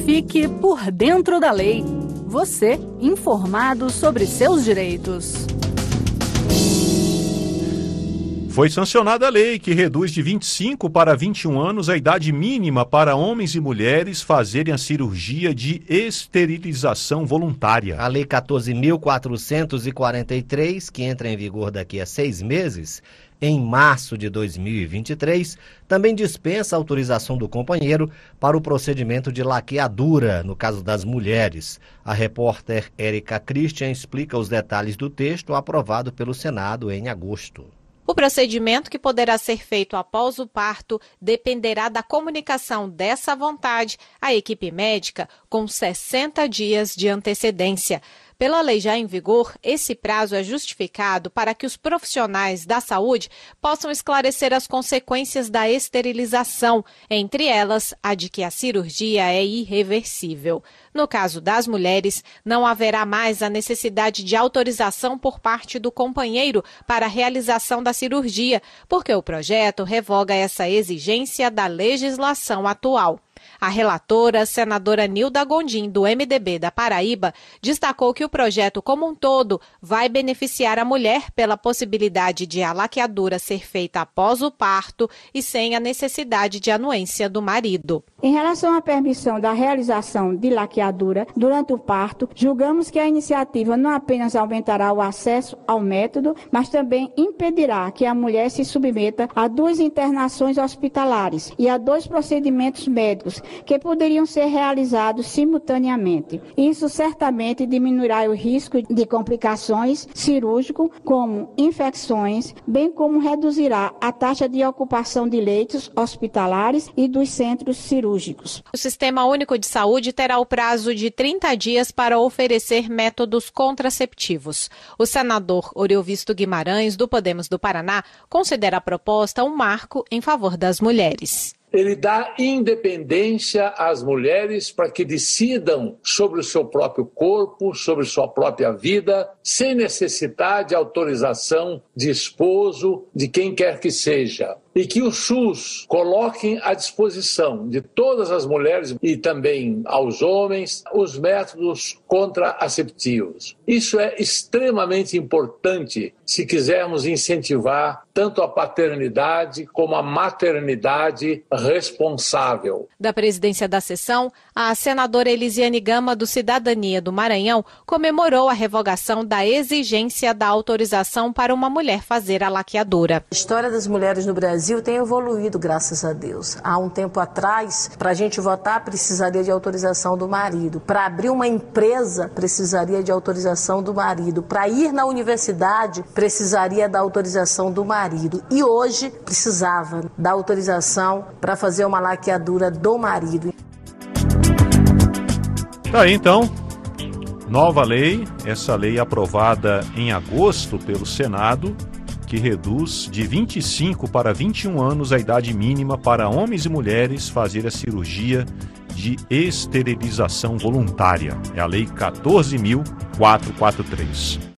Fique por dentro da lei. Você, informado sobre seus direitos. Foi sancionada a lei que reduz de 25 para 21 anos a idade mínima para homens e mulheres fazerem a cirurgia de esterilização voluntária. A Lei 14.443, que entra em vigor daqui a 6 meses, em março de 2023, também dispensa a autorização do companheiro para o procedimento de laqueadura, no caso das mulheres. A repórter Érica Christian explica os detalhes do texto aprovado pelo Senado em agosto. O procedimento, que poderá ser feito após o parto, dependerá da comunicação dessa vontade à equipe médica com 60 dias de antecedência. Pela lei já em vigor, esse prazo é justificado para que os profissionais da saúde possam esclarecer as consequências da esterilização, entre elas a de que a cirurgia é irreversível. No caso das mulheres, não haverá mais a necessidade de autorização por parte do companheiro para a realização da cirurgia, porque o projeto revoga essa exigência da legislação atual. A relatora, senadora Nilda Gondim, do MDB da Paraíba, destacou que o projeto como um todo vai beneficiar a mulher pela possibilidade de a laqueadura ser feita após o parto e sem a necessidade de anuência do marido. Em relação à permissão da realização de laqueadura durante o parto, julgamos que a iniciativa não apenas aumentará o acesso ao método, mas também impedirá que a mulher se submeta a 2 internações hospitalares e a 2 procedimentos médicos que poderiam ser realizados simultaneamente. Isso certamente diminuirá o risco de complicações cirúrgicas, como infecções, bem como reduzirá a taxa de ocupação de leitos hospitalares e dos centros cirúrgicos. O Sistema Único de Saúde terá o prazo de 30 dias para oferecer métodos contraceptivos. O senador Oriovisto Guimarães, do Podemos do Paraná, considera a proposta um marco em favor das mulheres. Ele dá independência às mulheres para que decidam sobre o seu próprio corpo, sobre sua própria vida, sem necessitar de autorização de esposo, de quem quer que seja. E que o SUS coloque à disposição de todas as mulheres e também aos homens os métodos contraceptivos. Isso é extremamente importante se quisermos incentivar tanto a paternidade como a maternidade responsável. Da presidência da sessão, a senadora Elisiane Gama, do Cidadania do Maranhão, comemorou a revogação da exigência da autorização para uma mulher fazer a laqueadura. A história das mulheres no Brasil tem evoluído, graças a Deus. Há um tempo atrás, para a gente votar, precisaria de autorização do marido. Para abrir uma empresa, precisaria de autorização do marido. Para ir na universidade, precisaria da autorização do marido. E hoje, precisava da autorização para fazer uma laqueadura do marido. Tá aí, então. Nova lei, essa lei aprovada em agosto pelo Senado, que reduz de 25 para 21 anos a idade mínima para homens e mulheres fazer a cirurgia de esterilização voluntária. É a Lei 14.443.